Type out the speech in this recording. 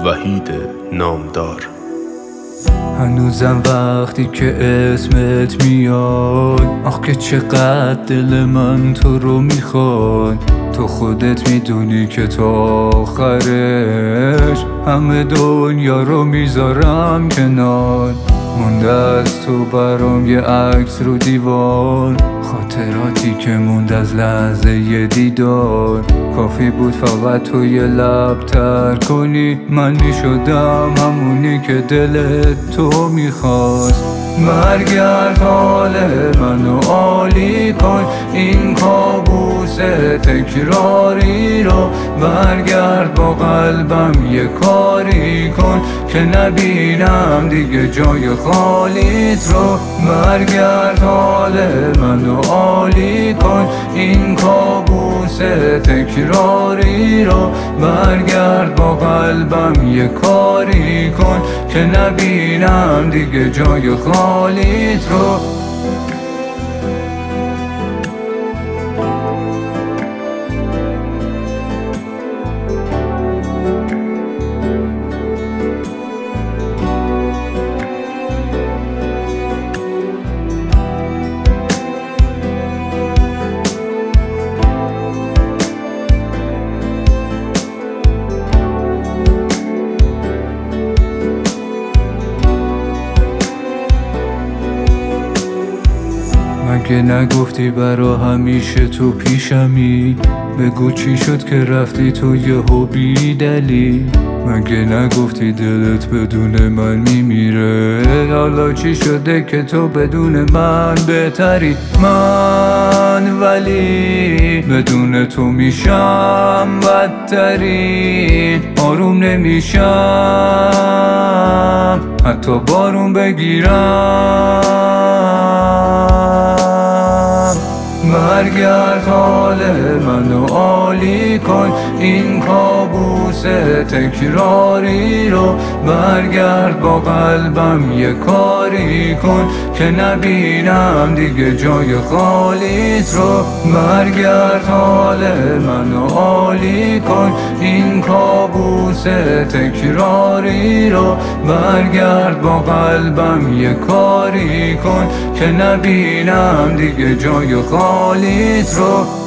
وحید نامدار. هنوزم وقتی که اسمت میاد، آخ که چقدر دل من تو رو میخواد. تو خودت میدونی که تا آخرش همه دنیا رو میذارم کنار. مونده از تو برام یه عکس رو دیوار، خاطراتی که مونده از لحظه یه دیدار. کافی بود فقط تو یه لب تر کنی، من میشدم همونی که دلت تو میخواست. برگرد حال منو عالی کن، این کابوس تکراری رو. برگرد با قلبم یه کاری کن که نبینم دیگه جای خالیت رو. برگرد حال منو عالی کن، این کابوس تکراری رو. برگرد با قلبم یه کاری کن که نبینم دیگه جای خالیت رو. مگه نگفتی برا همیشه تو پیشمی؟ بگو چی شد که رفتی تو یهو بی دلیل؟ مگه نگفتی دلت بدون من میمیره؟ حالا چی شده که تو بدون من بهتری؟ من ولی بدون تو میشم بدترین. آروم نمیشم حتی بارون بگیرم. برگرد حال منو عالی کن، این کابوس تکراری رو. برگرد با قلبم یه کاری کن که نبینم دیگه جای خالیت رو. برگرد حال منو عالی کن، این کابوس تکراری رو. برگرد با قلبم یه کاری کن که نبینم دیگه جای خالیت رو.